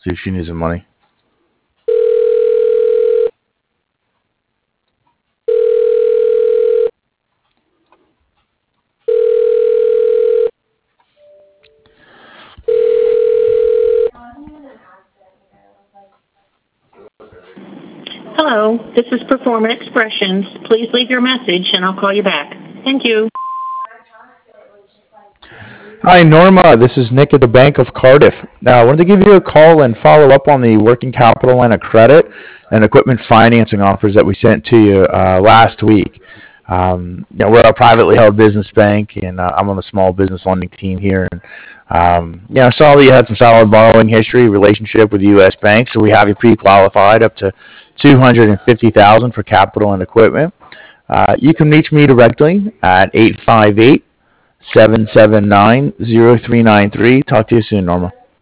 See if she needs some money. Hello, this is Performance Expressions. Please leave your message and I'll call you back. Thank you. Hi, Norma. This is Nick at the Bank of Cardiff. Now, I wanted to give you a call and follow up on the working capital line of credit and equipment financing offers that we sent to you last week. We're a privately held business bank, and I'm on the small business lending team here. And I saw that you had some solid borrowing history relationship with U.S. banks, so we have you pre-qualified up to $250,000 for capital and equipment. You can reach me directly at 858 779 0393. Talk to you soon, Norma.